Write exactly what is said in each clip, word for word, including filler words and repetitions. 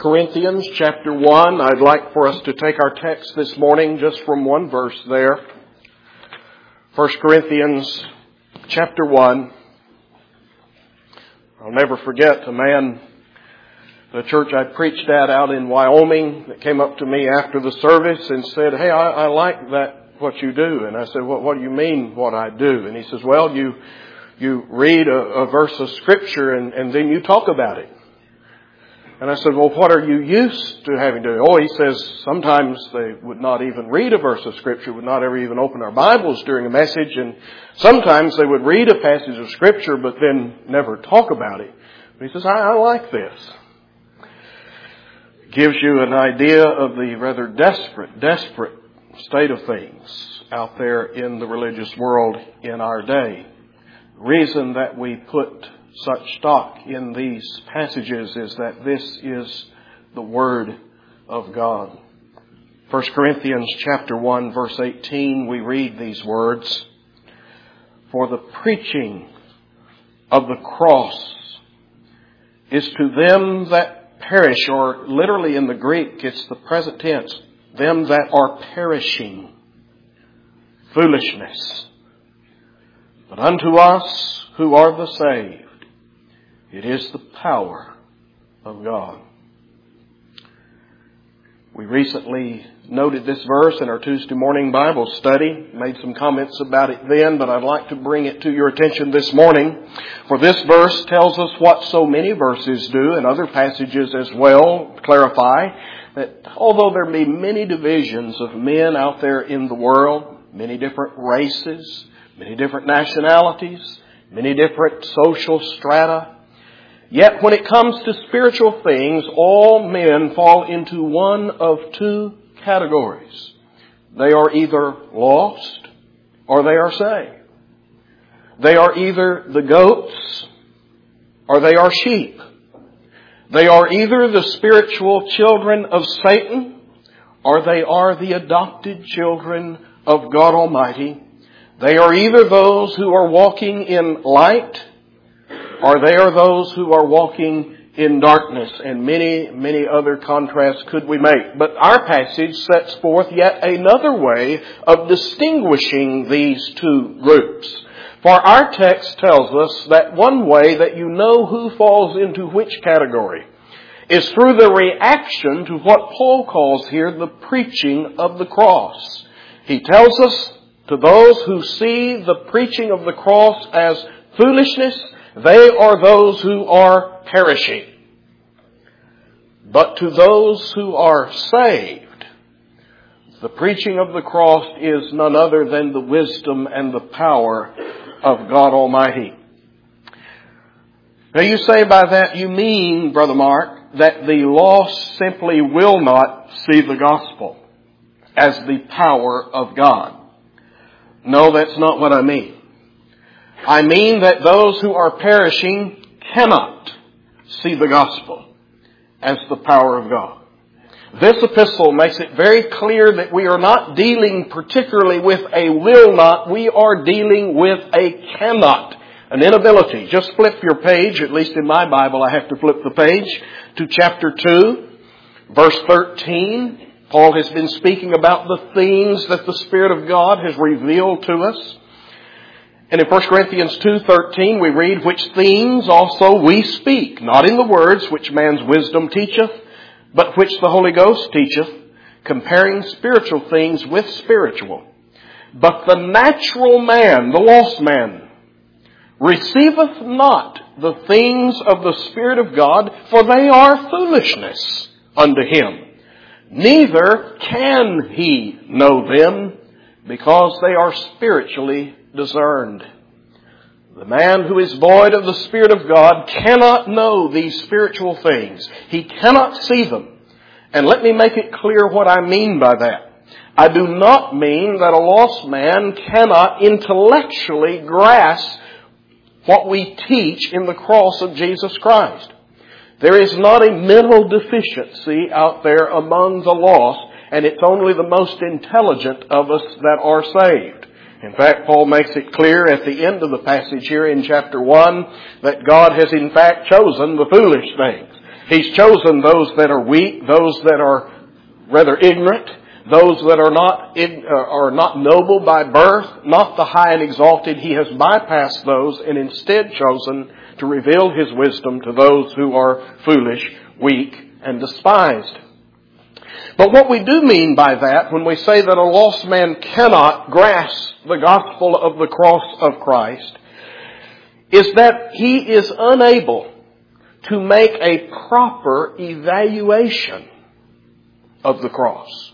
Corinthians chapter one. I'd like for us to take our text this morning just from one verse there. First Corinthians chapter one. I'll never forget a man, the church I preached at out in Wyoming, that came up to me after the service and said, "Hey, I, I like that, what you do." And I said, "What, what do you mean what I do?" And he says, "Well, you, you read a, a verse of Scripture and, and then you talk about it." And I said, "Well, what are you used to having to do?" Oh, he says, sometimes they would not even read a verse of Scripture, would not ever even open our Bibles during a message. And sometimes they would read a passage of Scripture, but then never talk about it. But he says, I, I like this. It gives you an idea of the rather desperate, desperate state of things out there in the religious world in our day. The reason that we put such stock in these passages is that this is the Word of God. First Corinthians chapter one verse eighteen, we read these words, "For the preaching of the cross is to them that perish," or literally in the Greek, it's the present tense, "them that are perishing, foolishness. But unto us who are the saved, it is the power of God." We recently noted this verse in our Tuesday morning Bible study, made some comments about it then, but I'd like to bring it to your attention this morning. For this verse tells us what so many verses do, and other passages as well clarify, that although there be many divisions of men out there in the world, many different races, many different nationalities, many different social strata, yet when it comes to spiritual things, all men fall into one of two categories. They are either lost or they are saved. They are either the goats or they are sheep. They are either the spiritual children of Satan or they are the adopted children of God Almighty. They are either those who are walking in light or they are those who are walking in darkness. And many, many other contrasts could we make. But our passage sets forth yet another way of distinguishing these two groups. For our text tells us that one way that you know who falls into which category is through the reaction to what Paul calls here the preaching of the cross. He tells us, to those who see the preaching of the cross as foolishness, they are those who are perishing. But to those who are saved, the preaching of the cross is none other than the wisdom and the power of God Almighty. Now you say by that you mean, Brother Mark, that the lost simply will not see the gospel as the power of God. No, that's not what I mean. I mean that those who are perishing cannot see the gospel as the power of God. This epistle makes it very clear that we are not dealing particularly with a will not. We are dealing with a cannot, an inability. Just flip your page, at least in my Bible I have to flip the page, to chapter two, verse thirteen. Paul has been speaking about the things that the Spirit of God has revealed to us. And in First Corinthians two thirteen we read, "Which things also we speak, not in the words which man's wisdom teacheth, but which the Holy Ghost teacheth, comparing spiritual things with spiritual. But the natural man," the lost man, "receiveth not the things of the Spirit of God, for they are foolishness unto him. Neither can he know them, because they are spiritually discerned." The man who is void of the Spirit of God cannot know these spiritual things. He cannot see them. And let me make it clear what I mean by that. I do not mean that a lost man cannot intellectually grasp what we teach in the cross of Jesus Christ. There is not a mental deficiency out there among the lost, and it's only the most intelligent of us that are saved. In fact, Paul makes it clear at the end of the passage here in chapter one that God has in fact chosen the foolish things. He's chosen those that are weak, those that are rather ignorant, those that are not are not noble by birth, not the high and exalted. He has bypassed those and instead chosen to reveal His wisdom to those who are foolish, weak, and despised. But what we do mean by that when we say that a lost man cannot grasp the gospel of the cross of Christ is that he is unable to make a proper evaluation of the cross.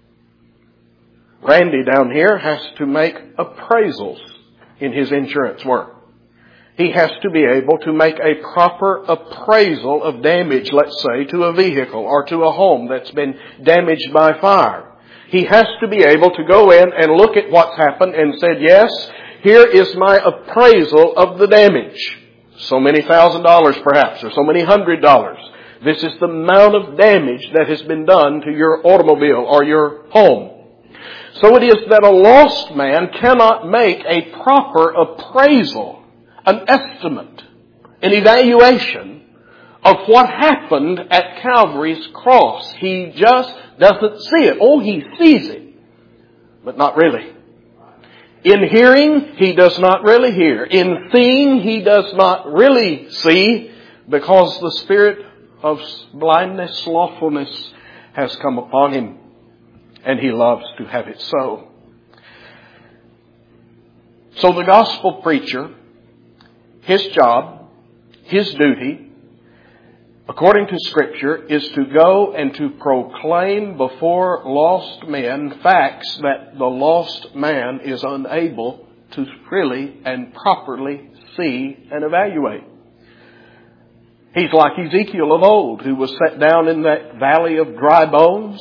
Randy down here has to make appraisals in his insurance work. He has to be able to make a proper appraisal of damage, let's say, to a vehicle or to a home that's been damaged by fire. He has to be able to go in and look at what's happened and said, yes, here is my appraisal of the damage. So many thousand dollars perhaps, or so many hundred dollars. This is the amount of damage that has been done to your automobile or your home. So it is that a lost man cannot make a proper appraisal, an estimate, an evaluation of what happened at Calvary's cross. He just doesn't see it. Oh, he sees it, but not really. In hearing, he does not really hear. In seeing, he does not really see, because the spirit of blindness, slothfulness has come upon him, and he loves to have it so. So the gospel preacher, his job, his duty, according to Scripture, is to go and to proclaim before lost men facts that the lost man is unable to really and properly see and evaluate. He's like Ezekiel of old, who was set down in that valley of dry bones.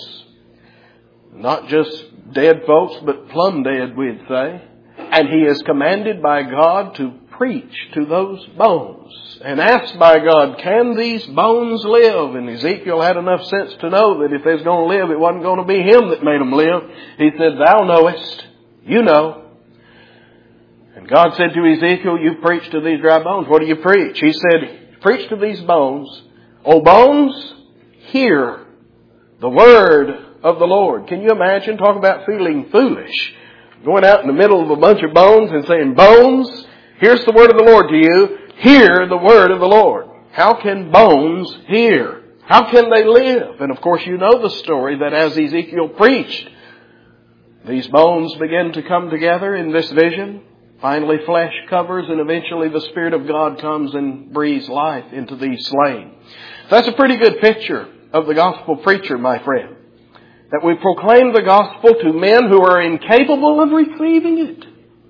Not just dead folks, but plumb dead, we'd say. And he is commanded by God to preach to those bones and asked by God, can these bones live? And Ezekiel had enough sense to know that if they was going to live, it wasn't going to be him that made them live. He said, thou knowest, you know. And God said to Ezekiel, you preach to these dry bones. What do you preach? He said, preach to these bones. O bones, hear the word of the Lord. Can you imagine? Talk about feeling foolish. Going out in the middle of a bunch of bones and saying, bones, here's the word of the Lord to you. Hear the word of the Lord. How can bones hear? How can they live? And of course you know the story that as Ezekiel preached, these bones begin to come together in this vision. Finally flesh covers, and eventually the Spirit of God comes and breathes life into these slain. That's a pretty good picture of the gospel preacher, my friend. That we proclaim the gospel to men who are incapable of receiving it.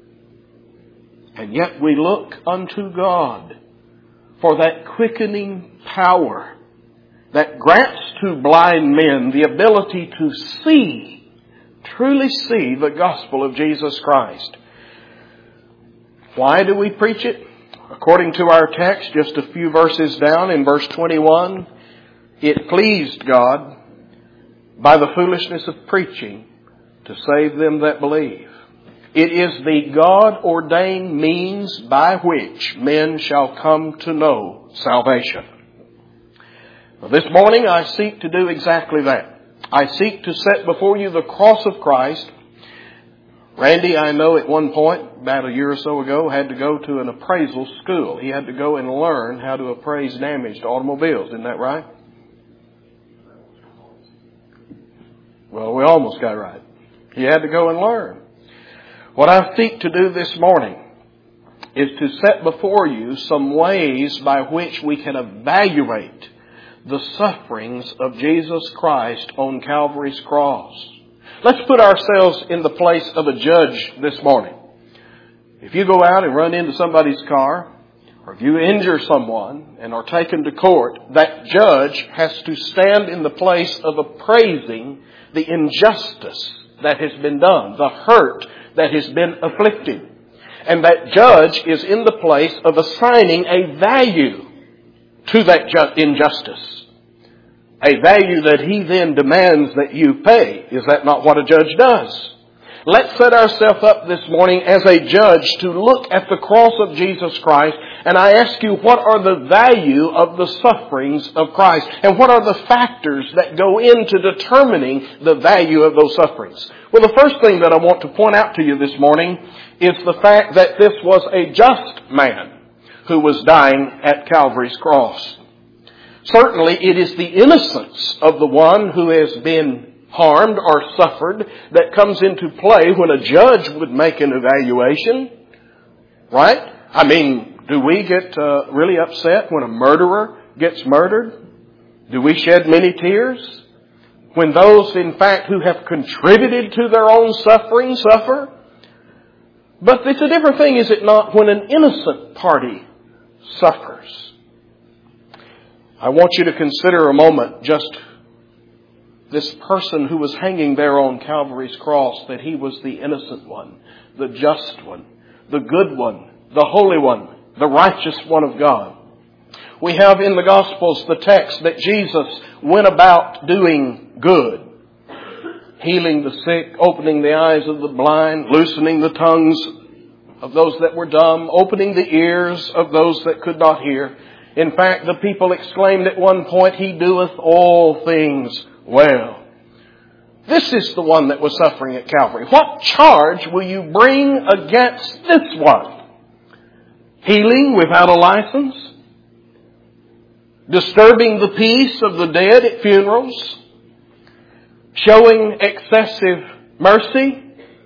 And yet we look unto God for that quickening power that grants to blind men the ability to see, truly see the gospel of Jesus Christ. Why do we preach it? According to our text, just a few verses down in verse twenty-one, it pleased God by the foolishness of preaching to save them that believe. It is the God-ordained means by which men shall come to know salvation. Well, this morning I seek to do exactly that. I seek to set before you the cross of Christ. Randy, I know at one point, about a year or so ago, had to go to an appraisal school. He had to go and learn how to appraise damage to automobiles. Isn't that right? Well, we almost got it right. He had to go and learn. What I seek to do this morning is to set before you some ways by which we can evaluate the sufferings of Jesus Christ on Calvary's cross. Let's put ourselves in the place of a judge this morning. If you go out and run into somebody's car, or if you injure someone and are taken to court, that judge has to stand in the place of appraising the injustice that has been done, the hurt that has been afflicted. And that judge is in the place of assigning a value to that ju- injustice. A value that he then demands that you pay. Is that not what a judge does? Let's set ourselves up this morning as a judge to look at the cross of Jesus Christ And I ask you, what are the value of the sufferings of Christ? And what are the factors that go into determining the value of those sufferings? Well, the first thing that I want to point out to you this morning is the fact that this was a just man who was dying at Calvary's cross. Certainly, it is the innocence of the one who has been harmed or suffered that comes into play when a judge would make an evaluation. Right? I mean, do we get uh, really upset when a murderer gets murdered? Do we shed many tears when those, in fact, who have contributed to their own suffering suffer? But it's a different thing, is it not, when an innocent party suffers? I want you to consider a moment just this person who was hanging there on Calvary's cross, that he was the innocent one, the just one, the good one, the holy one, the righteous one of God. We have in the Gospels the text that Jesus went about doing good, healing the sick, opening the eyes of the blind, loosening the tongues of those that were dumb, opening the ears of those that could not hear. In fact, the people exclaimed at one point, "He doeth all things well." This is the one that was suffering at Calvary. What charge will you bring against this one? Healing without a license? Disturbing the peace of the dead at funerals? Showing excessive mercy?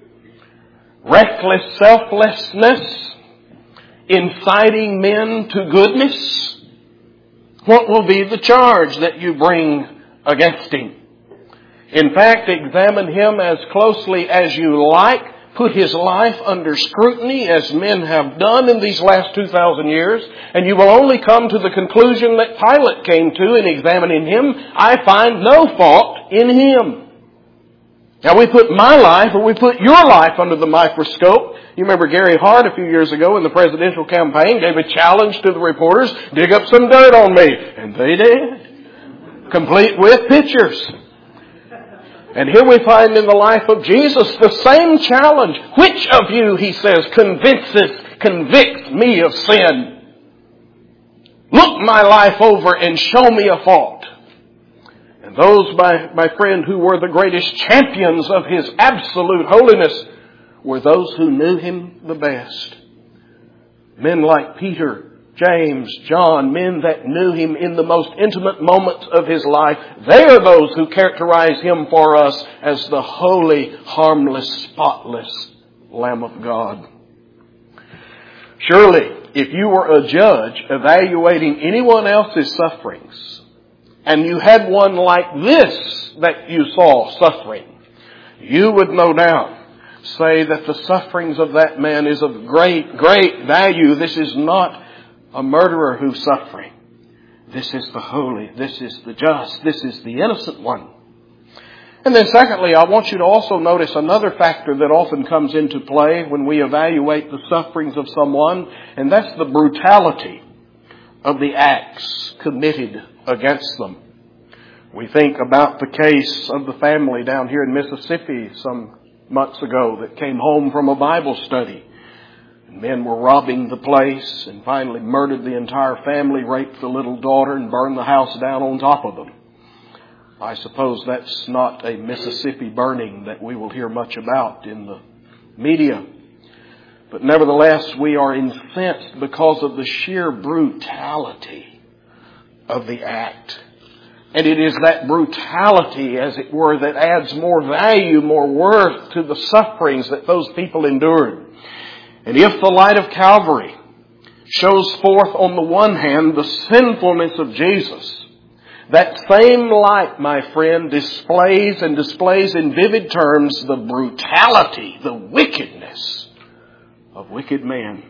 Reckless selflessness? Inciting men to goodness? What will be the charge that you bring against him? In fact, examine him as closely as you like. Put his life under scrutiny as men have done in these last two thousand years. And you will only come to the conclusion that Pilate came to in examining him. I find no fault in him. Now we put my life, or we put your life under the microscope. You remember Gary Hart a few years ago in the presidential campaign gave a challenge to the reporters, dig up some dirt on me. And they did. Complete with pictures. And here we find in the life of Jesus the same challenge. Which of you, he says, convinces, convicts me of sin? Look my life over and show me a fault. And those, my, my friend, who were the greatest champions of his absolute holiness were those who knew him the best. Men like Peter, James, John, men that knew him in the most intimate moments of his life. They are those who characterize him for us as the holy, harmless, spotless Lamb of God. Surely, if you were a judge evaluating anyone else's sufferings, and you had one like this that you saw suffering, you would no doubt say that the sufferings of that man is of great, great value. This is not a murderer who's suffering. This is the holy. This is the just. This is the innocent one. And then secondly, I want you to also notice another factor that often comes into play when we evaluate the sufferings of someone, and that's the brutality of the acts committed against them. We think about the case of the family down here in Mississippi some months ago that came home from a Bible study. And men were robbing the place and finally murdered the entire family, raped the little daughter, and burned the house down on top of them. I suppose that's not a Mississippi burning that we will hear much about in the media. But nevertheless, we are incensed because of the sheer brutality of the act. And it is that brutality, as it were, that adds more value, more worth to the sufferings that those people endured. And if the light of Calvary shows forth on the one hand the sinfulness of Jesus, that same light, my friend, displays and displays in vivid terms the brutality, the wickedness of wicked men.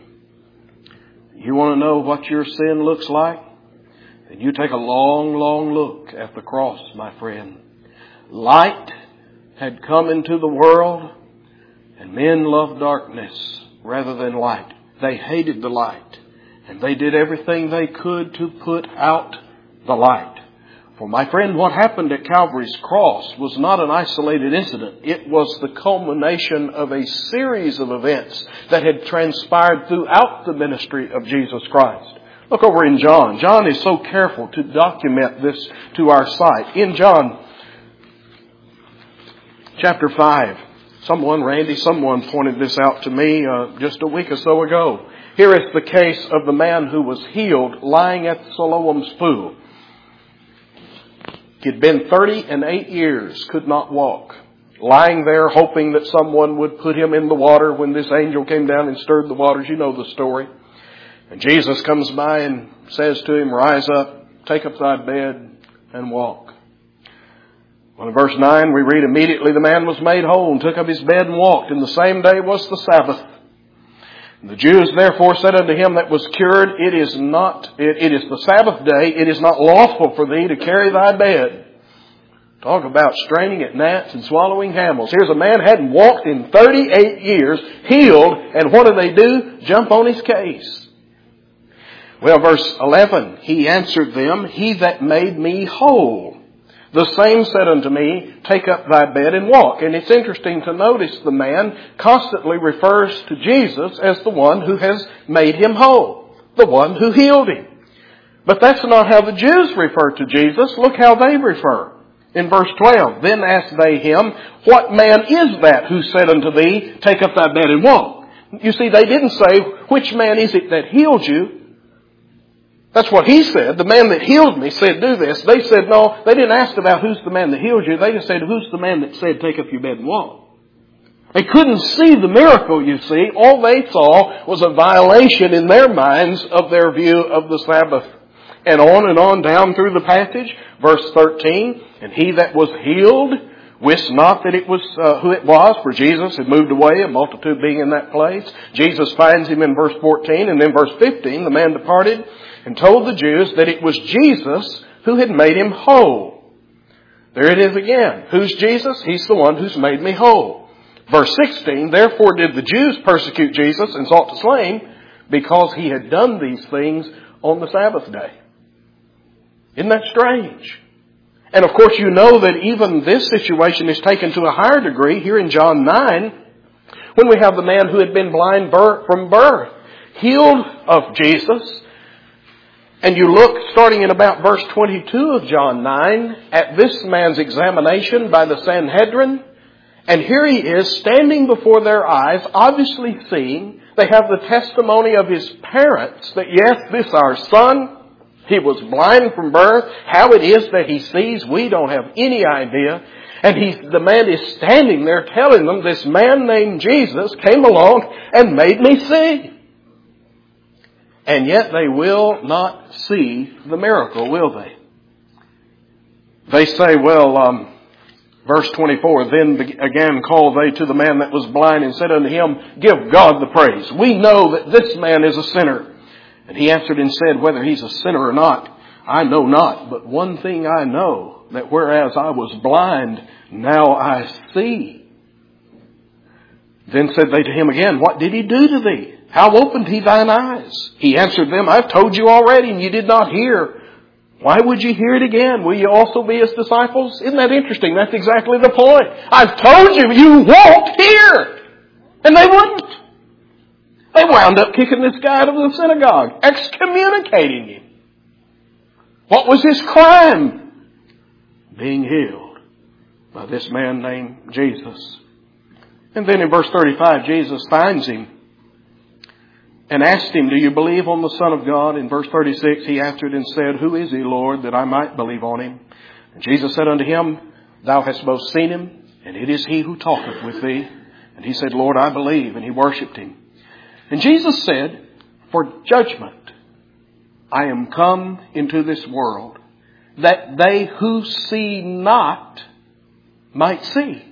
You want to know what your sin looks like? And you take a long, long look at the cross, my friend. Light had come into the world, and men loved darkness rather than light. They hated the light, and they did everything they could to put out the light. For my friend, what happened at Calvary's cross was not an isolated incident. It was the culmination of a series of events that had transpired throughout the ministry of Jesus Christ. Look over in John. John is so careful to document this to our sight. In John chapter five, someone, Randy, someone pointed this out to me uh, just a week or so ago. Here is the case of the man who was healed lying at Siloam's pool. He'd been thirty and eight years, could not walk. Lying there hoping that someone would put him in the water when this angel came down and stirred the waters. You know the story. And Jesus comes by and says to him, rise up, take up thy bed and walk. Well, in verse nine we read, immediately the man was made whole and took up his bed and walked. And the same day was the Sabbath. The Jews therefore said unto him that was cured, It is not, it, it is the Sabbath day, it is not lawful for thee to carry thy bed. Talk about straining at gnats and swallowing camels. Here's a man hadn't walked in thirty-eight years, healed, and what do they do? Jump on his case. Well, verse eleven, he answered them, He that made me whole. The same said unto me, take up thy bed and walk. And it's interesting to notice the man constantly refers to Jesus as the one who has made him whole, the one who healed him. But that's not how the Jews refer to Jesus. Look how they refer. In verse twelve, then asked they him, what man is that who said unto thee, take up thy bed and walk? You see, they didn't say, which man is it that healed you? That's what he said. The man that healed me said, do this. They said, no, they didn't ask about who's the man that healed you. They just said, who's the man that said, take up your bed and walk? They couldn't see the miracle, you see. All they saw was a violation in their minds of their view of the Sabbath. And on and on down through the passage, verse thirteen, and he that was healed wist not that it was uh, who it was, for Jesus had moved away, a multitude being in that place. Jesus finds him in verse fourteen, and then verse fifteen, the man departed and told the Jews that it was Jesus who had made him whole. There it is again. Who's Jesus? He's the one who's made me whole. Verse sixteen, therefore did the Jews persecute Jesus and sought to slay him, because he had done these things on the Sabbath day. Isn't that strange? And of course you know that even this situation is taken to a higher degree here in John nine, when we have the man who had been blind from birth, healed of Jesus. And you look, starting in about verse twenty-two of John nine, at this man's examination by the Sanhedrin. And here he is standing before their eyes, obviously seeing. They have the testimony of his parents that yes, this our son, he was blind from birth. How it is that he sees, we don't have any idea. And he, the man is standing there telling them, this man named Jesus came along and made me see. And yet they will not see the miracle, will they? They say, well, um, verse twenty-four, then again called they to the man that was blind and said unto him, give God the praise. We know that this man is a sinner. And he answered and said, whether he's a sinner or not, I know not. But one thing I know, that whereas I was blind, now I see. Then said they to him again, what did he do to thee? How opened he thine eyes? He answered them, I've told you already, and you did not hear. Why would you hear it again? Will you also be his disciples? Isn't that interesting? That's exactly the point. I've told you, you won't hear. And they wouldn't. They wound up kicking this guy out of the synagogue, excommunicating him. What was his crime? Being healed by this man named Jesus. And then in verse thirty-five, Jesus finds him and asked him, do you believe on the Son of God? In verse thirty-six, he answered and said, who is he, Lord, that I might believe on him? And Jesus said unto him, thou hast both seen him, and it is he who talketh with thee. And he said, Lord, I believe. And he worshipped him. And Jesus said, for judgment I am come into this world, that they who see not might see,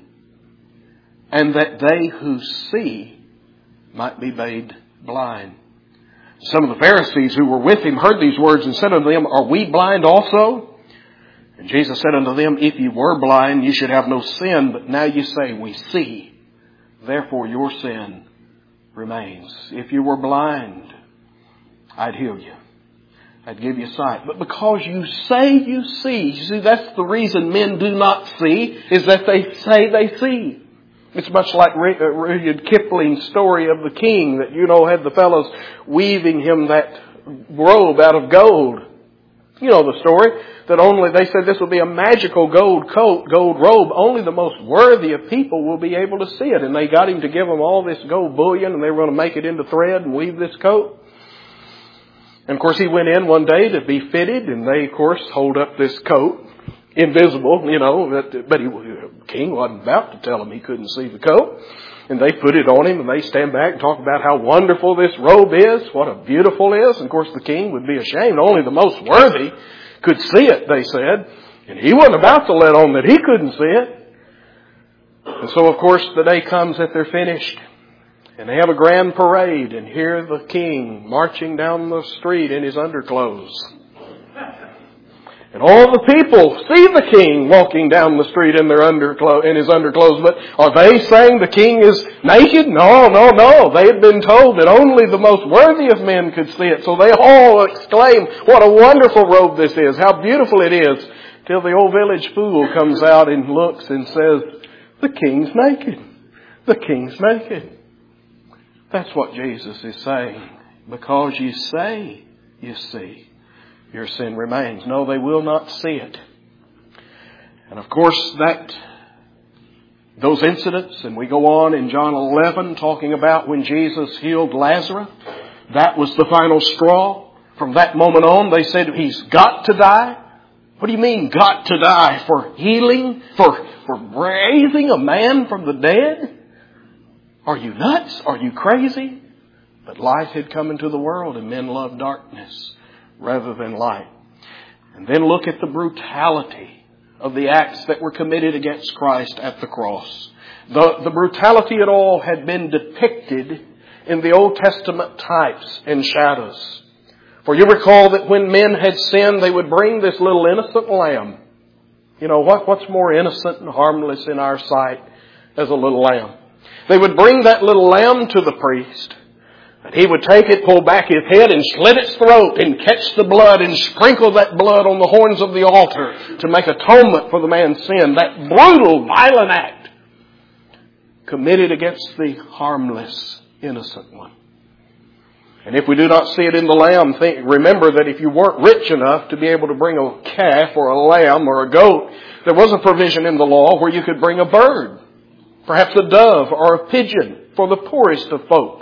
and that they who see might be made blind. Some of the Pharisees who were with him heard these words and said unto them, are we blind also? And Jesus said unto them, if you were blind, you should have no sin, but now you say, we see. Therefore your sin remains. If you were blind, I'd heal you. I'd give you sight. But because you say you see, you see, that's the reason men do not see, is that they say they see. It's much like Rudyard Kipling's story of the king that, you know, had the fellows weaving him that robe out of gold. You know the story, that only, they said this will be a magical gold coat, gold robe. Only the most worthy of people will be able to see it. And they got him to give them all this gold bullion, and they were going to make it into thread and weave this coat. And of course he went in one day to be fitted, and they of course hold up this coat, invisible, you know, but he, the king wasn't about to tell him he couldn't see the coat. And they put it on him, and they stand back and talk about how wonderful this robe is, what a beautiful it is. And of course the king would be ashamed. Only the most worthy could see it, they said. And he wasn't about to let on that he couldn't see it. And so of course the day comes that they're finished. And they have a grand parade, and here the king marching down the street in his underclothes. And all the people see the king walking down the street in their underclothes, in his underclothes. But are they saying the king is naked? No, no, no. They had been told that only the most worthy of men could see it. So they all exclaim, what a wonderful robe this is. How beautiful it is. Till the old village fool comes out and looks and says, the king's naked. The king's naked. That's what Jesus is saying. Because you say you see, your sin remains. No, they will not see it. And of course that, those incidents, and we go on in John eleven talking about when Jesus healed Lazarus. That was the final straw. From that moment on they said he's got to die. What do you mean got to die? For healing? For, for raising a man from the dead? Are you nuts? Are you crazy? But light had come into the world, and men loved darkness rather than light. And then look at the brutality of the acts that were committed against Christ at the cross. The, the brutality at all had been depicted in the Old Testament types and shadows. For you recall that when men had sinned, they would bring this little innocent lamb. You know, what, what's more innocent and harmless in our sight as a little lamb? They would bring that little lamb to the priest. And he would take it, pull back his head and slit its throat and catch the blood and sprinkle that blood on the horns of the altar to make atonement for the man's sin. That brutal, violent act committed against the harmless, innocent one. And if we do not see it in the lamb, think, remember that if you weren't rich enough to be able to bring a calf or a lamb or a goat, there was a provision in the law where you could bring a bird. Perhaps a dove or a pigeon for the poorest of folks.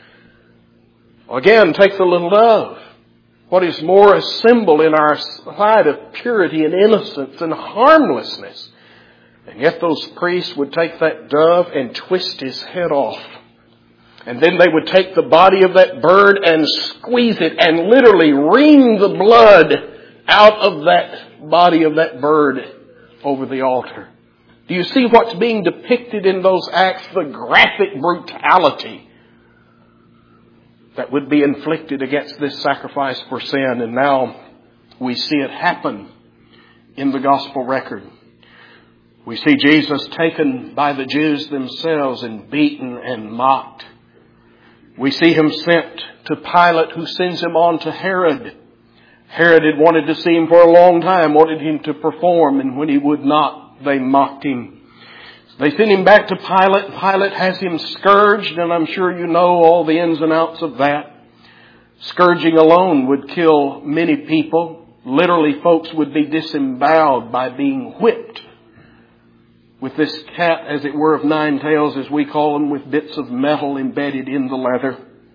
Again, take the little dove. What is more a symbol in our sight of purity and innocence and harmlessness. And yet those priests would take that dove and twist his head off. And then they would take the body of that bird and squeeze it and literally wring the blood out of that body of that bird over the altar. Do you see what's being depicted in those acts? The graphic brutality that would be inflicted against this sacrifice for sin. And now we see it happen in the gospel record. We see Jesus taken by the Jews themselves and beaten and mocked. We see him sent to Pilate, who sends him on to Herod. Herod had wanted to see him for a long time, wanted him to perform, and when he would not, they mocked him. They sent him back to Pilate. Pilate has him scourged, and I'm sure you know all the ins and outs of that. Scourging alone would kill many people. Literally, folks would be disemboweled by being whipped with this cat, as it were, of nine tails, as we call them, with bits of metal embedded in the leather.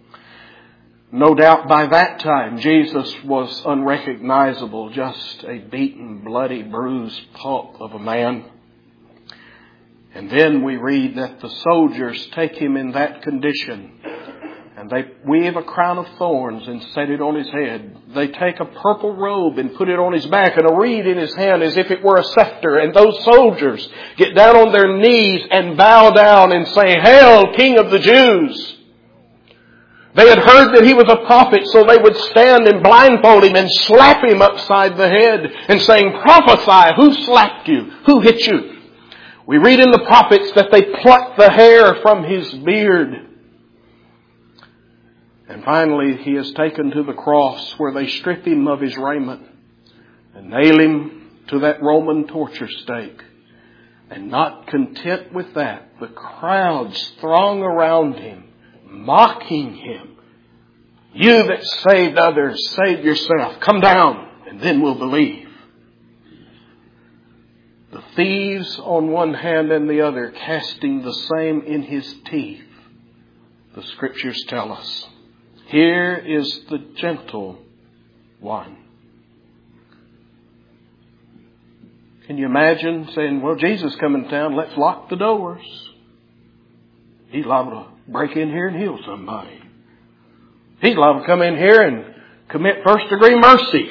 No doubt by that time, Jesus was unrecognizable, just a beaten, bloody, bruised pulp of a man. And then we read that the soldiers take him in that condition, and they weave a crown of thorns and set it on his head. They take a purple robe and put it on his back, and a reed in his hand as if it were a scepter. And those soldiers get down on their knees and bow down and say, "Hail, King of the Jews!" They had heard that he was a prophet, so they would stand and blindfold him and slap him upside the head and saying, "Prophesy, who slapped you? Who hit you?" We read in the prophets that they plucked the hair from his beard. And finally, he is taken to the cross where they strip him of his raiment and nail him to that Roman torture stake. And not content with that, the crowds throng around him, mocking him. You that saved others, save yourself. Come down, and then we'll believe. The thieves on one hand and the other, casting the same in his teeth. The Scriptures tell us, here is the gentle one. Can you imagine saying, well, Jesus coming to town, let's lock the doors. He's liable to break in here and heal somebody. He's liable to come in here and commit first degree mercy.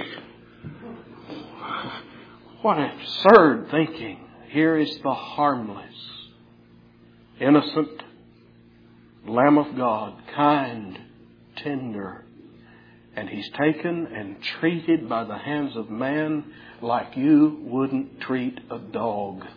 What absurd thinking. Here is the harmless, innocent Lamb of God, kind, tender. And He's taken and treated by the hands of man like you wouldn't treat a dog.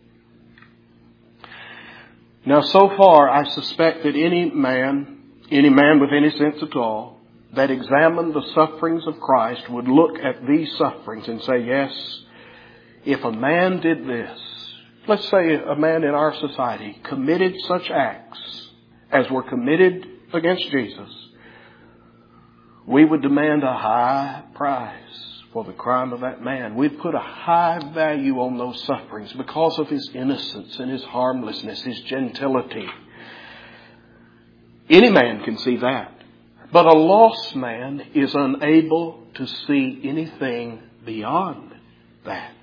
Now, so far, I suspect that any man, any man with any sense at all, that examined the sufferings of Christ would look at these sufferings and say, yes, if a man did this, let's say a man in our society committed such acts as were committed against Jesus, we would demand a high price for the crime of that man. We'd put a high value on those sufferings because of his innocence and his harmlessness, his gentility. Any man can see that. But a lost man is unable to see anything beyond that.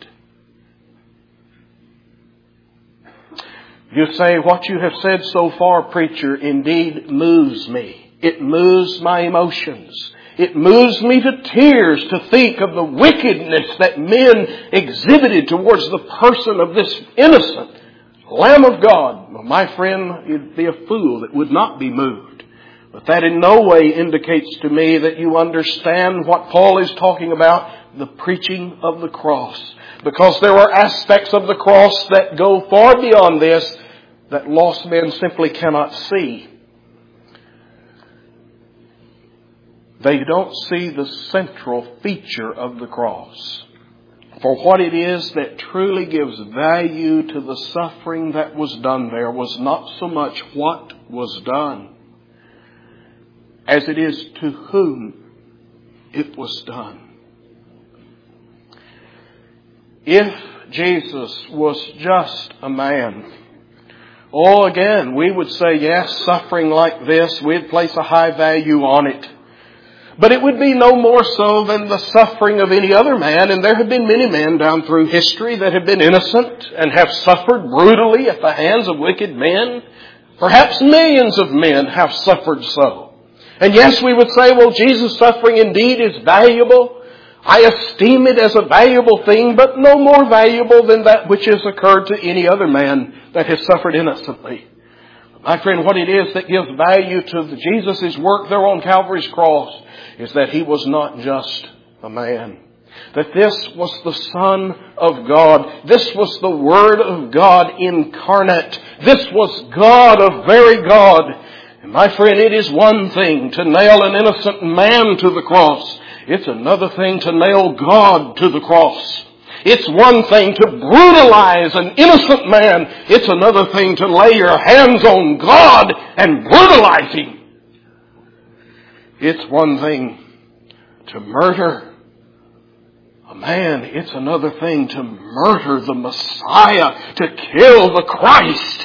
You say, what you have said so far, preacher, indeed moves me. It moves my emotions. It moves me to tears to think of the wickedness that men exhibited towards the person of this innocent Lamb of God. Well, my friend, you'd be a fool that would not be moved. But that in no way indicates to me that you understand what Paul is talking about, the preaching of the cross. Because there are aspects of the cross that go far beyond this that lost men simply cannot see. They don't see the central feature of the cross. For what it is that truly gives value to the suffering that was done there was not so much what was done as it is to whom it was done. If Jesus was just a man, oh, again, we would say, yes, suffering like this, we'd place a high value on it. But it would be no more so than the suffering of any other man. And there have been many men down through history that have been innocent and have suffered brutally at the hands of wicked men. Perhaps millions of men have suffered so. And yes, we would say, well, Jesus' suffering indeed is valuable. I esteem it as a valuable thing, but no more valuable than that which has occurred to any other man that has suffered innocently. My friend, what it is that gives value to the Jesus' work there on Calvary's cross is that He was not just a man. That this was the Son of God. This was the Word of God incarnate. This was God of very God. And my friend, it is one thing to nail an innocent man to the cross. It's another thing to nail God to the cross. It's one thing to brutalize an innocent man. It's another thing to lay your hands on God and brutalize Him. It's one thing to murder a man. It's another thing to murder the Messiah, to kill the Christ.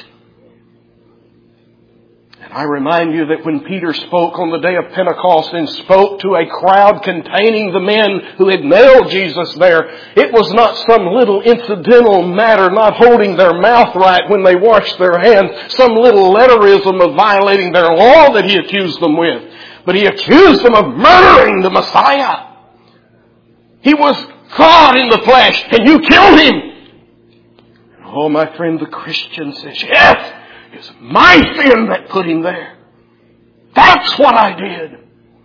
And I remind you that when Peter spoke on the day of Pentecost and spoke to a crowd containing the men who had nailed Jesus there, it was not some little incidental matter, not holding their mouth right when they washed their hands, some little letterism of violating their law that he accused them with. But he accused them of murdering the Messiah. He was God in the flesh, and you killed Him. Oh, my friend, the Christian says, yes, it's my sin that put Him there. That's what I did.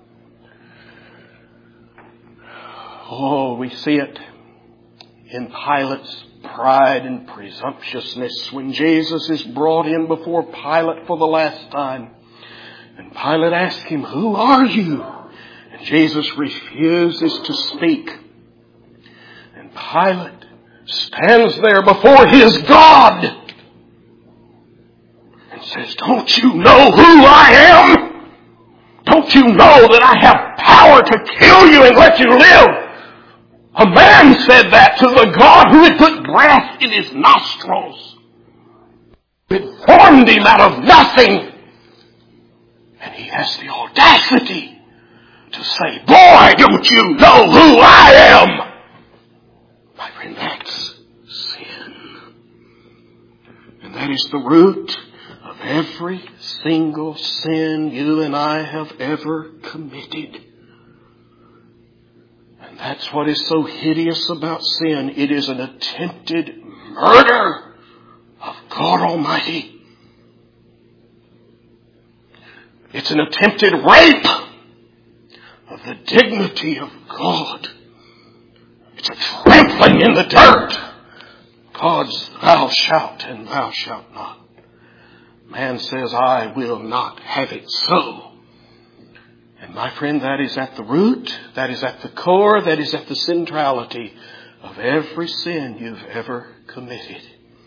Oh, we see it in Pilate's pride and presumptuousness when Jesus is brought in before Pilate for the last time. And Pilate asked him, "Who are you?" And Jesus refuses to speak. And Pilate stands there before his God and says, "Don't you know who I am? Don't you know that I have power to kill you and let you live?" A man said that to the God who had put breath in his nostrils, who had formed him out of nothing. And he has the audacity to say, "Boy, don't you know who I am?" My friend, that's sin. And that is the root of every single sin you and I have ever committed. And that's what is so hideous about sin. It is an attempted murder of God Almighty. It's an attempted rape of the dignity of God. It's a trampling in the dirt. God's "thou shalt" and "thou shalt not." Man says, "I will not have it so." And my friend, that is at the root, that is at the core, that is at the centrality of every sin you've ever committed.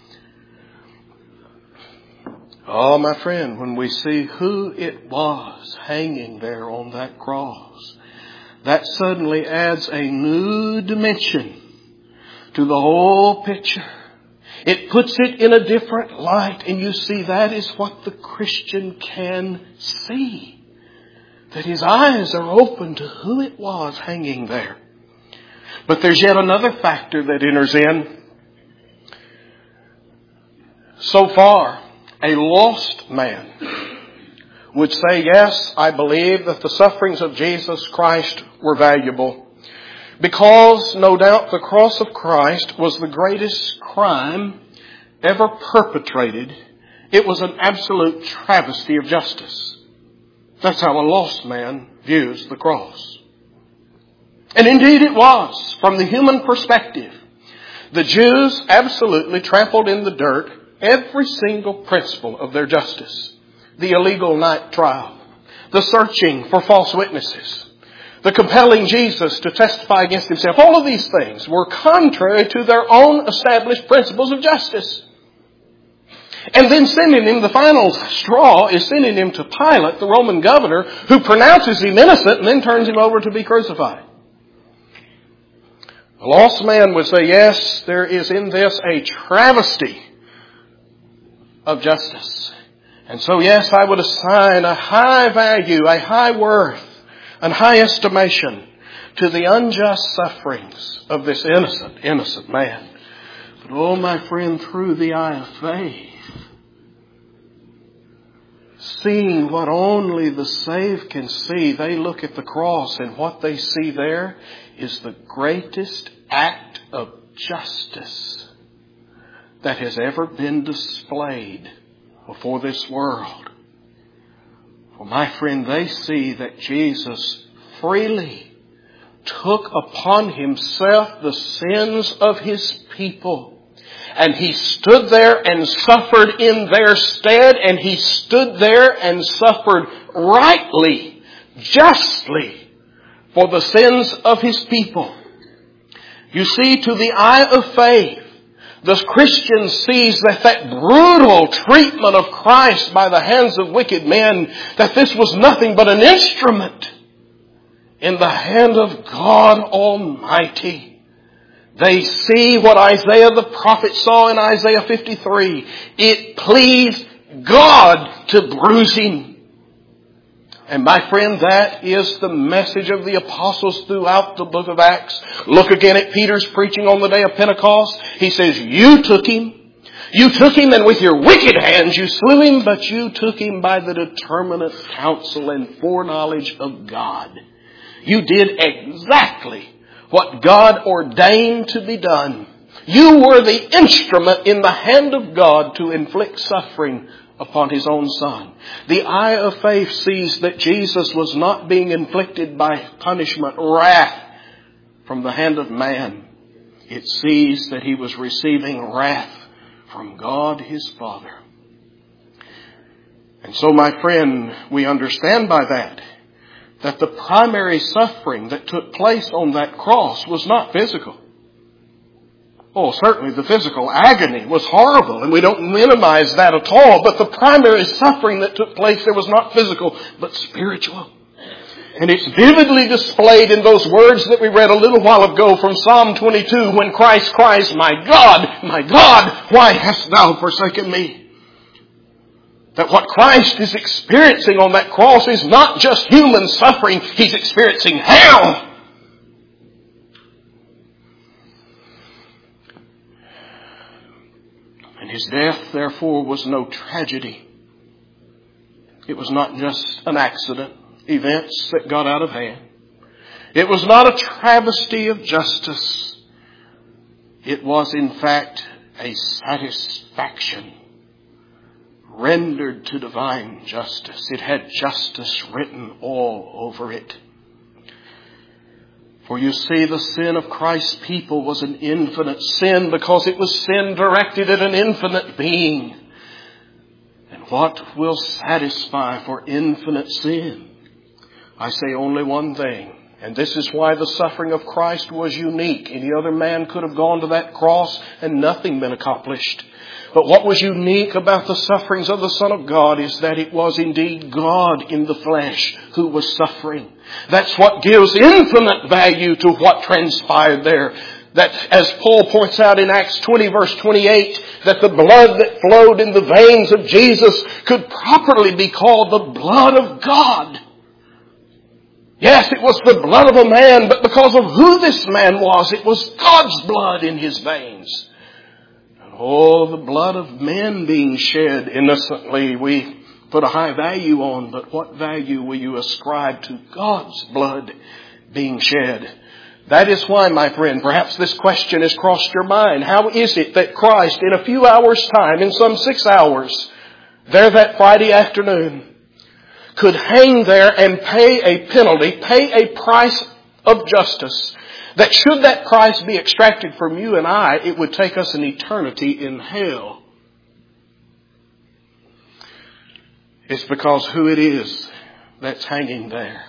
Oh, my friend, when we see who it was hanging there on that cross, that suddenly adds a new dimension to the whole picture. It puts it in a different light, and you see that is what the Christian can see. That his eyes are open to who it was hanging there. But there's yet another factor that enters in. So far, a lost man would say, "Yes, I believe that the sufferings of Jesus Christ were valuable, because no doubt the cross of Christ was the greatest crime ever perpetrated. It was an absolute travesty of justice." That's how a lost man views the cross. And indeed it was, from the human perspective. The Jews absolutely trampled in the dirt every single principle of their justice. The illegal night trial, the searching for false witnesses, the compelling Jesus to testify against himself. All of these things were contrary to their own established principles of justice. And then sending him, the final straw is sending him to Pilate, the Roman governor, who pronounces him innocent and then turns him over to be crucified. A lost man would say, "Yes, there is in this a travesty of justice." And so, yes, I would assign a high value, a high worth, and high estimation to the unjust sufferings of this innocent, innocent man. But oh, my friend, through the eye of faith, seeing what only the saved can see, they look at the cross, and what they see there is the greatest act of justice that has ever been displayed before this world. For my friend, they see that Jesus freely took upon himself the sins of his people. And he stood there and suffered in their stead, and he stood there and suffered rightly, justly, for the sins of his people. You see, to the eye of faith, the Christian sees that that brutal treatment of Christ by the hands of wicked men, that this was nothing but an instrument in the hand of God Almighty. They see what Isaiah the prophet saw in Isaiah fifty-three. It pleased God to bruise him. And my friend, that is the message of the apostles throughout the book of Acts. Look again at Peter's preaching on the day of Pentecost. He says, "You took him. You took him, and with your wicked hands you slew him, but you took him by the determinate counsel and foreknowledge of God." You did exactly what God ordained to be done. You were the instrument in the hand of God to inflict suffering upon his own Son. The eye of faith sees that Jesus was not being inflicted by punishment, wrath from the hand of man. It sees that he was receiving wrath from God his Father. And so, my friend, we understand by that that the primary suffering that took place on that cross was not physical. Oh, certainly the physical agony was horrible, and we don't minimize that at all. But the primary suffering that took place there was not physical, but spiritual. And it's vividly displayed in those words that we read a little while ago from Psalm twenty-two, when Christ cries, "My God, my God, why hast thou forsaken me?" That what Christ is experiencing on that cross is not just human suffering, He's experiencing hell. And His death, therefore, was no tragedy. It was not just an accident, events that got out of hand. It was not a travesty of justice. It was, in fact, a satisfaction rendered to divine justice. It had justice written all over it. For you see, the sin of Christ's people was an infinite sin because it was sin directed at an infinite being. And what will satisfy for infinite sin? I say only one thing. And this is why the suffering of Christ was unique. Any other man could have gone to that cross and nothing been accomplished. But what was unique about the sufferings of the Son of God is that it was indeed God in the flesh who was suffering. That's what gives infinite value to what transpired there. That, as Paul points out in Acts twenty verse twenty-eight, that the blood that flowed in the veins of Jesus could properly be called the blood of God. Yes, it was the blood of a man, but because of who this man was, it was God's blood in his veins. Oh, the blood of men being shed innocently, we put a high value on, but what value will you ascribe to God's blood being shed? That is why, my friend, perhaps this question has crossed your mind. How is it that Christ, in a few hours' time, in some six hours, there that Friday afternoon, could hang there and pay a penalty, pay a price of justice, that should that price be extracted from you and I, it would take us an eternity in hell? It's because who it is that's hanging there.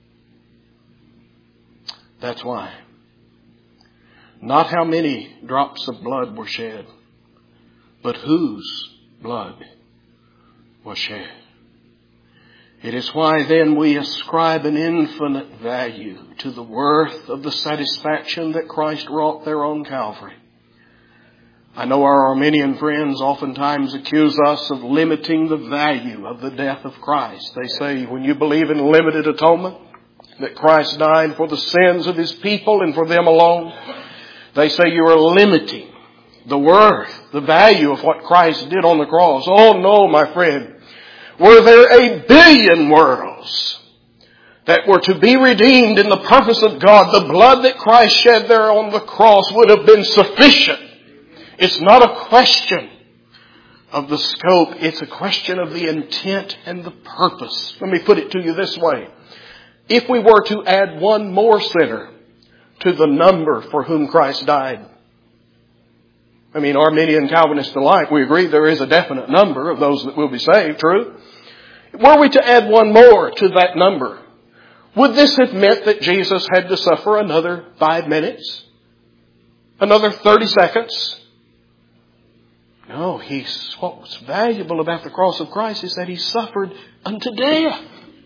That's why. Not how many drops of blood were shed, but whose blood was shed. It is why then we ascribe an infinite value to the worth of the satisfaction that Christ wrought there on Calvary. I know our Arminian friends oftentimes accuse us of limiting the value of the death of Christ. They say when you believe in limited atonement, that Christ died for the sins of His people and for them alone, they say you are limiting the worth, the value of what Christ did on the cross. Oh no, my friend. Were there a billion worlds that were to be redeemed in the purpose of God, the blood that Christ shed there on the cross would have been sufficient. It's not a question of the scope. It's a question of the intent and the purpose. Let me put it to you this way. If we were to add one more sinner to the number for whom Christ died, I mean, Arminian, Calvinist alike, we agree there is a definite number of those that will be saved, true? Were we to add one more to that number, would this have meant that Jesus had to suffer another five minutes? Another thirty seconds? No, he's, what was valuable about the cross of Christ is that He suffered unto death.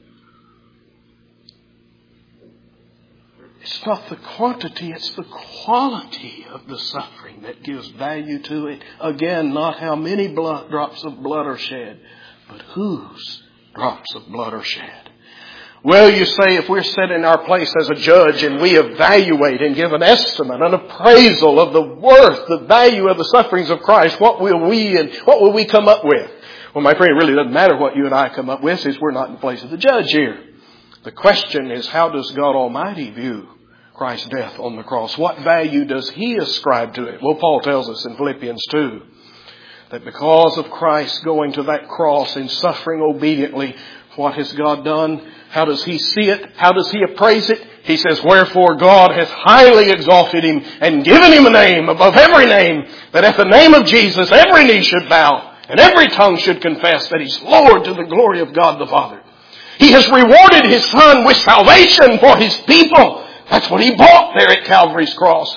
It's not the quantity, it's the quality of the suffering that gives value to it. Again, not how many blood, drops of blood are shed, but whose drops of blood are shed. Well, you say, if we're set in our place as a judge and we evaluate and give an estimate, an appraisal of the worth, the value of the sufferings of Christ, what will we and what will we come up with? Well, my friend, it really doesn't matter what you and I come up with, since we're not in the place of the judge here. The question is, how does God Almighty view Christ's death on the cross? What value does He ascribe to it? Well, Paul tells us in Philippians two that because of Christ going to that cross and suffering obediently, what has God done? How does He see it? How does He appraise it? He says, wherefore God hath highly exalted Him and given Him a name above every name, that at the name of Jesus every knee should bow And every tongue should confess that He's Lord to the glory of God the Father. He has rewarded His Son with salvation for His people. That's what He bought there at Calvary's cross.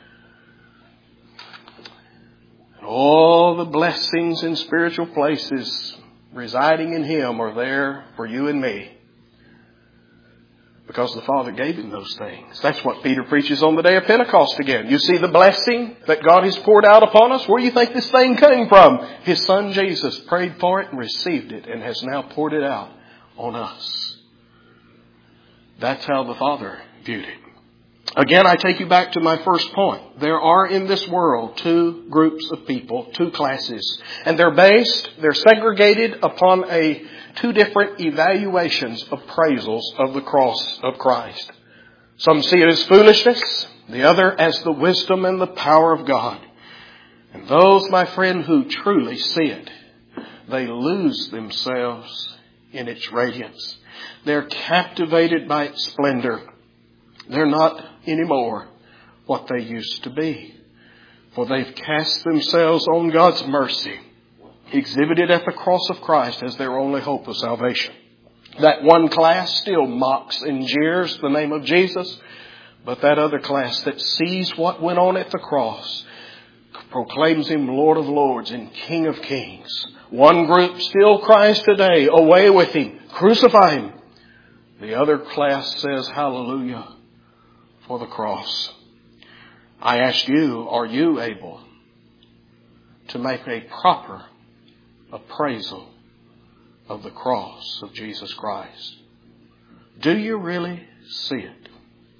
And all the blessings in spiritual places residing in Him are there for you and me. Because the Father gave Him those things. That's what Peter preaches on the day of Pentecost again. You see the blessing that God has poured out upon us? Where do you think this thing came from? His Son Jesus prayed for it and received it and has now poured it out on us. That's how the Father viewed it. Again, I take you back to my first point. There are in this world two groups of people, two classes. And they're based, they're segregated upon a two different evaluations, appraisals of the cross of Christ. Some see it as foolishness, the other as the wisdom and the power of God. And those, my friend, who truly see it, they lose themselves in its radiance. They're captivated by its splendor. They're not anymore what they used to be. For they've cast themselves on God's mercy, exhibited at the cross of Christ as their only hope of salvation. That one class still mocks and jeers the name of Jesus, but that other class that sees what went on at the cross proclaims Him Lord of Lords and King of Kings. One group still cries today, away with Him, crucify Him. The other class says, hallelujah for the cross. I ask you, are you able to make a proper appraisal of the cross of Jesus Christ? Do you really see it?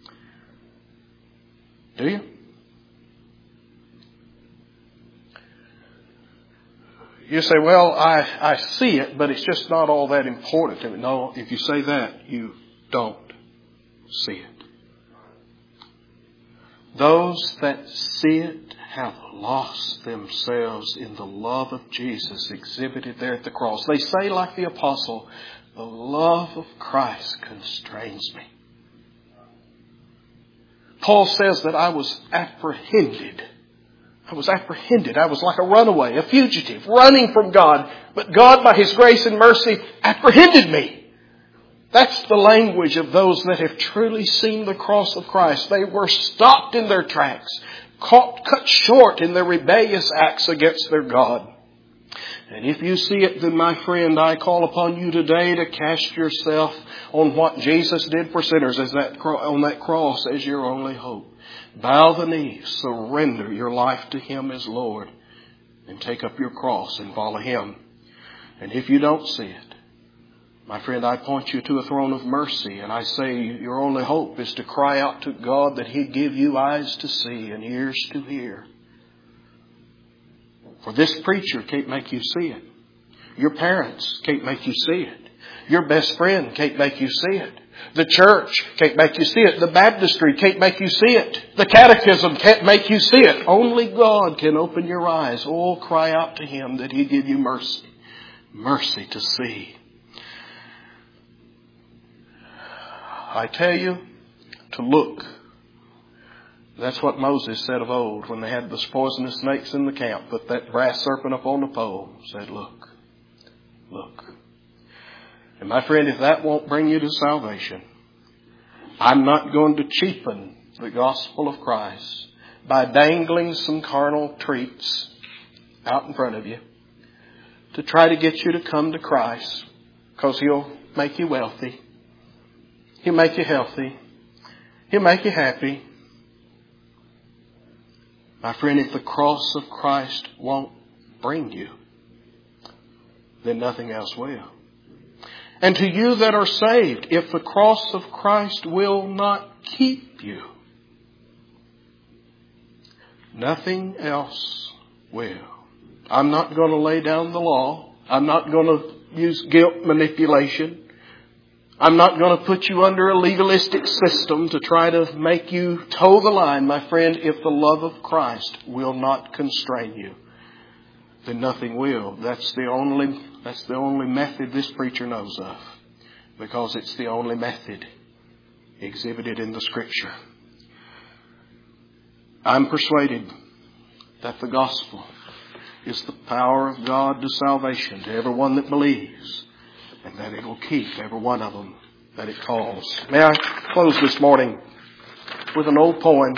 Do you? You say, well, I, I see it, but it's just not all that important to me. No, if you say that, you don't see it. Those that see it have lost themselves in the love of Jesus exhibited there at the cross. They say, like the apostle, the love of Christ constrains me. Paul says that I was apprehended. I was apprehended. I was like a runaway, a fugitive, running from God. But God, by His grace and mercy, apprehended me. That's the language of those that have truly seen the cross of Christ. They were stopped in their tracks, caught, cut short in their rebellious acts against their God. And if you see it, then my friend, I call upon you today to cast yourself on what Jesus did for sinners as that on that cross as your only hope. Bow the knee, surrender your life to Him as Lord, and take up your cross and follow Him. And if you don't see it, my friend, I point you to a throne of mercy, and I say your only hope is to cry out to God that He'd give you eyes to see and ears to hear. For this preacher can't make you see it. Your parents can't make you see it. Your best friend can't make you see it. The church can't make you see it. The baptistry can't make you see it. The catechism can't make you see it. Only God can open your eyes. Oh, cry out to Him that He'd give you mercy. Mercy to see. I tell you to look. That's what Moses said of old when they had those poisonous snakes in the camp. Put that brass serpent up on the pole. Said, look, look. And my friend, if that won't bring you to salvation, I'm not going to cheapen the gospel of Christ by dangling some carnal treats out in front of you to try to get you to come to Christ, because He'll make you wealthy. He'll make you healthy. He'll make you happy. My friend, if the cross of Christ won't bring you, then nothing else will. And to you that are saved, if the cross of Christ will not keep you, nothing else will. I'm not going to lay down the law. I'm not going to use guilt manipulation. I'm not going to put you under a legalistic system to try to make you toe the line, my friend. If the love of Christ will not constrain you, then nothing will. That's the only, that's the only method this preacher knows of, because it's the only method exhibited in the Scripture. I'm persuaded that the gospel is the power of God to salvation to everyone that believes, and that it will keep every one of them that it calls. May I close this morning with an old poem.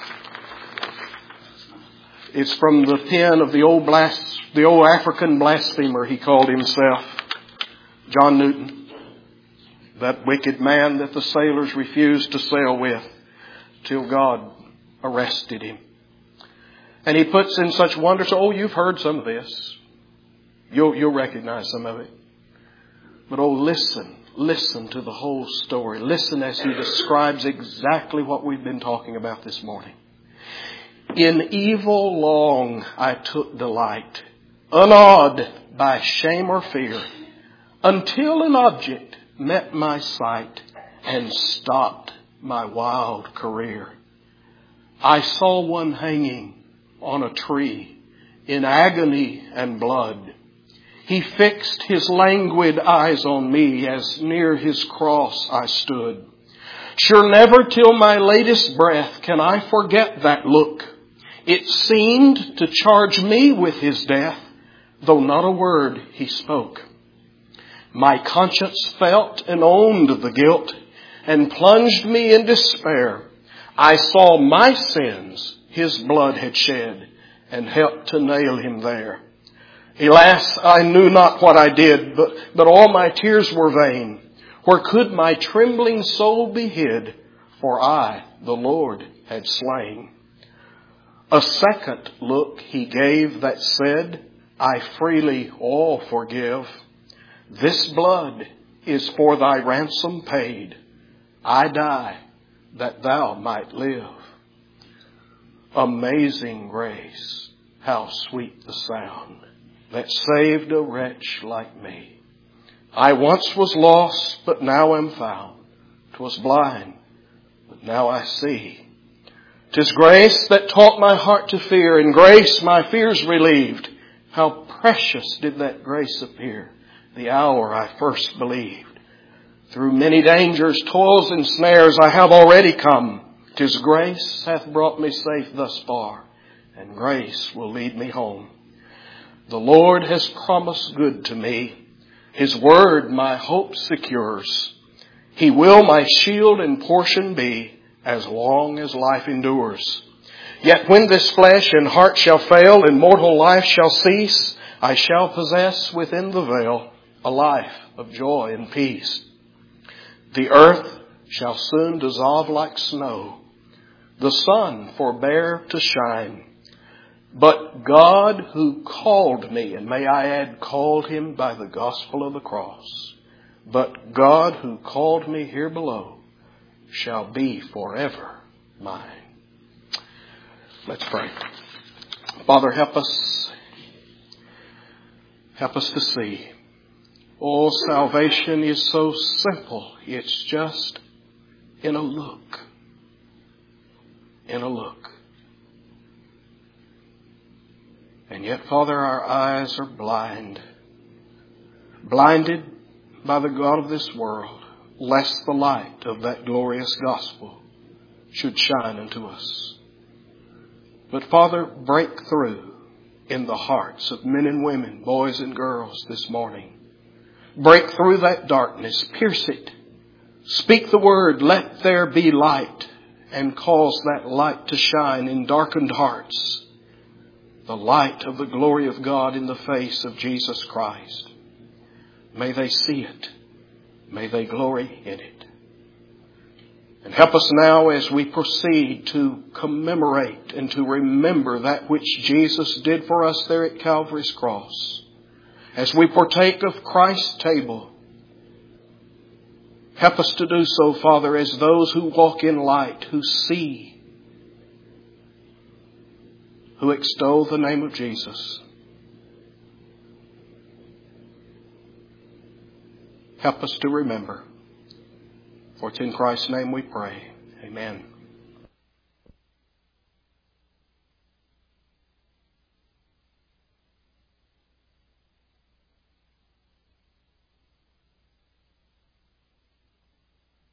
It's from the pen of the old blas- the old African blasphemer, he called himself, John Newton, that wicked man that the sailors refused to sail with till God arrested him. And he puts in such wonder. So, oh, you've heard some of this. You'll, you'll recognize some of it. But oh, listen, listen to the whole story. Listen as he describes exactly what we've been talking about this morning. In evil long I took delight, unawed by shame or fear, until an object met my sight and stopped my wild career. I saw one hanging on a tree in agony and blood. He fixed his languid eyes on me as near his cross I stood. Sure never till my latest breath can I forget that look. It seemed to charge me with his death, though not a word he spoke. My conscience felt and owned the guilt and plunged me in despair. I saw my sins his blood had shed and helped to nail him there. Alas, I knew not what I did, but, but all my tears were vain. Where could my trembling soul be hid? For I, the Lord, had slain. A second look he gave that said, I freely all forgive. This blood is for thy ransom paid. I die that thou might live. Amazing grace, how sweet the sound that saved a wretch like me. I once was lost, but now am found. 'Twas blind, but now I see. 'Tis grace that taught my heart to fear, and grace my fears relieved. How precious did that grace appear the hour I first believed. Through many dangers, toils, and snares I have already come. 'Tis grace hath brought me safe thus far, and grace will lead me home. The Lord has promised good to me. His word my hope secures. He will my shield and portion be as long as life endures. Yet when this flesh and heart shall fail and mortal life shall cease, I shall possess within the veil a life of joy and peace. The earth shall soon dissolve like snow, the sun forbear to shine. But God who called me, and may I add, called him by the gospel of the cross, but God who called me here below shall be forever mine. Let's pray. Father, help us. Help us to see. Oh, salvation is so simple. It's just in a look. In a look. And yet, Father, our eyes are blind. Blinded by the God of this world, lest the light of that glorious gospel should shine unto us. But Father, break through in the hearts of men and women, boys and girls this morning. Break through that darkness, pierce it. Speak the word, let there be light, and cause that light to shine in darkened hearts. The light of the glory of God in the face of Jesus Christ. May they see it. May they glory in it. And help us now as we proceed to commemorate and to remember that which Jesus did for us there at Calvary's cross. As we partake of Christ's table, help us to do so, Father, as those who walk in light, who see, who extol the name of Jesus. Help us to remember. For it's in Christ's name we pray. Amen.